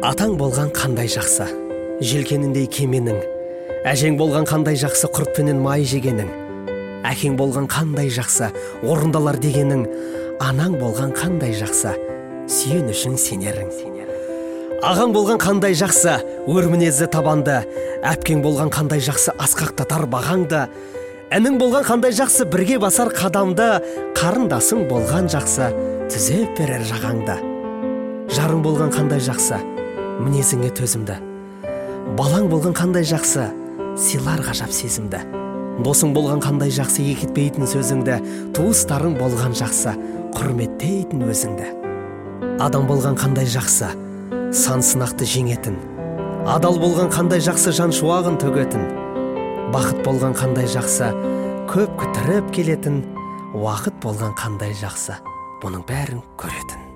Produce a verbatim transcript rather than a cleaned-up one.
Атаң болған қандай жақсы, желкеніндей кеменің. Әжең болған қандай жақсы, құртпенен май жегенің. Әкең болған қандай жақсы, орындалар дегенің. Анаң болған қандай жақсы, сүйен үшін сенерің. Ағаң болған қандай жақсы, өр мінезі табанды. Әпкең болған қандай жақсы, асқақтатар бағаңды. Әнің болған қандай жақсы, бірге басар қадамды. Қарындасың болған жақсы, түзеп берер жағаңды. Жарың болған қандай жақсы, мінезіңе төзімді. Балаң болған қандай жақсы, сыйлар ғажап сезімді. Досың болған қандай жақсы, екітпейтін сөзіңді. Туыстарың болған жақсы, құрметтейтін өзіңді. Адам болған қандай жақсы, сан сынақты жеңетін. Адал болған қандай жақсы, жан шуағын төгетін. Бақыт болған қандай жақсы, көп күтіріп келетін. Уақыт болған қандай жақсы, бұның бәрін көретін.